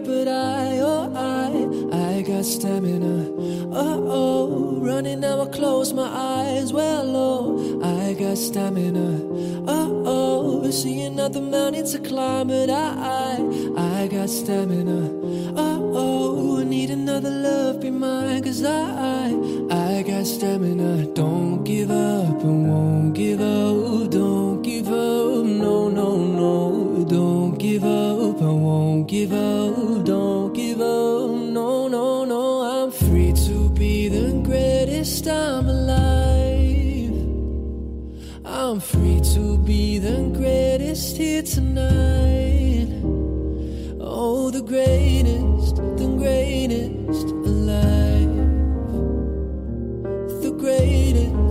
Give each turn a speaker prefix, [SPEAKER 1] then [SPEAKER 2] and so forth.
[SPEAKER 1] but I got stamina. Oh, running now I close my eyes. Well, oh, I got stamina. Oh, seeing other mountains to climb, but I got stamina. Oh, I need another love, be mine, 'cause I got stamina. Don't give up, I won't give up. Don't give up, no, no, no. Don't give up, I won't give up. Don't give up, no, no, no. I'm free to be the greatest, I'm alive. I'm free to be the greatest here tonight. Oh, the greatest alive. The greatest.